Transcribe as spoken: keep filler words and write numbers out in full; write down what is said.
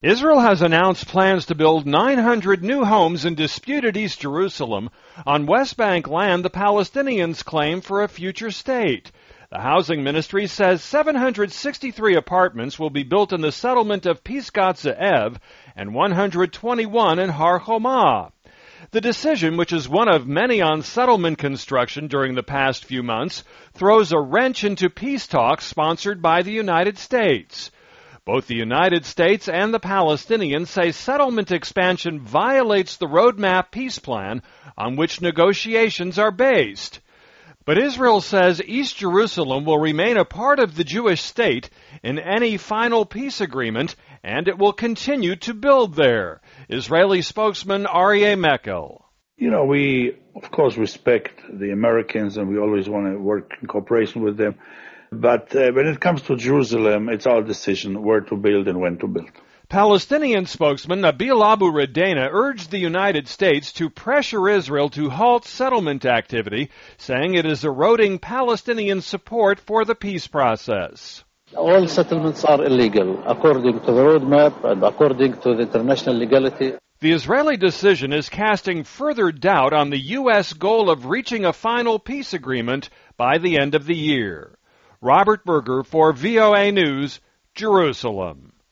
Israel has announced plans to build nine hundred new homes in disputed East Jerusalem on West Bank land the Palestinians claim for a future state. The housing ministry says seven hundred sixty-three apartments will be built in the settlement of Pisgat Ze'ev and one hundred twenty-one in Har Homa. The decision, which is one of many on settlement construction during the past few months, throws a wrench into peace talks sponsored by the United States. Both the United States and the Palestinians say settlement expansion violates the Roadmap peace plan on which negotiations are based. But Israel says East Jerusalem will remain a part of the Jewish state in any final peace agreement, and it will continue to build there. Israeli spokesman Aryeh Mekel. You know, we, of course, respect the Americans, and we always want to work in cooperation with them. But uh, when it comes to Jerusalem, it's our decision where to build and when to build. Palestinian spokesman Nabil Abu Radena urged the United States to pressure Israel to halt settlement activity, saying it is eroding Palestinian support for the peace process. All settlements are illegal, according to the roadmap and according to the international legality. The Israeli decision is casting further doubt on the U S goal of reaching a final peace agreement by the end of the year. Robert Berger for V O A News, Jerusalem.